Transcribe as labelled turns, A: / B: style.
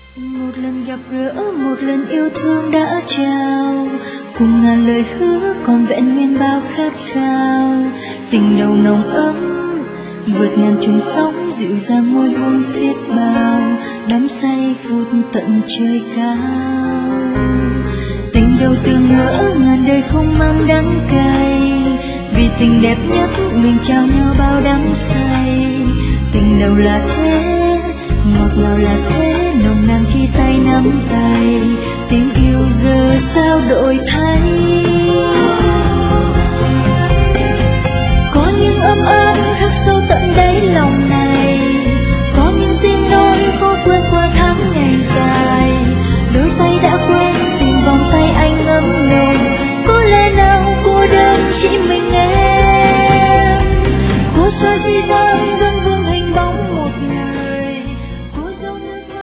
A: Một lần gặp gỡ, một lần yêu thương đã trao, cùng ngàn lời hứa còn vẹn nguyên bao khát khao. Tình đầu nồng ấm vượt ngàn trùng sóng, dịu dàng môi hôn xiết bao, đắm say vút tận trời cao. Tình đầu từ ngỡ ngàn đời không mang đắng cay, vì tình đẹp nhất mình trao nhau bao đắm say. Tình đầu là thế, ngọt ngào là thế,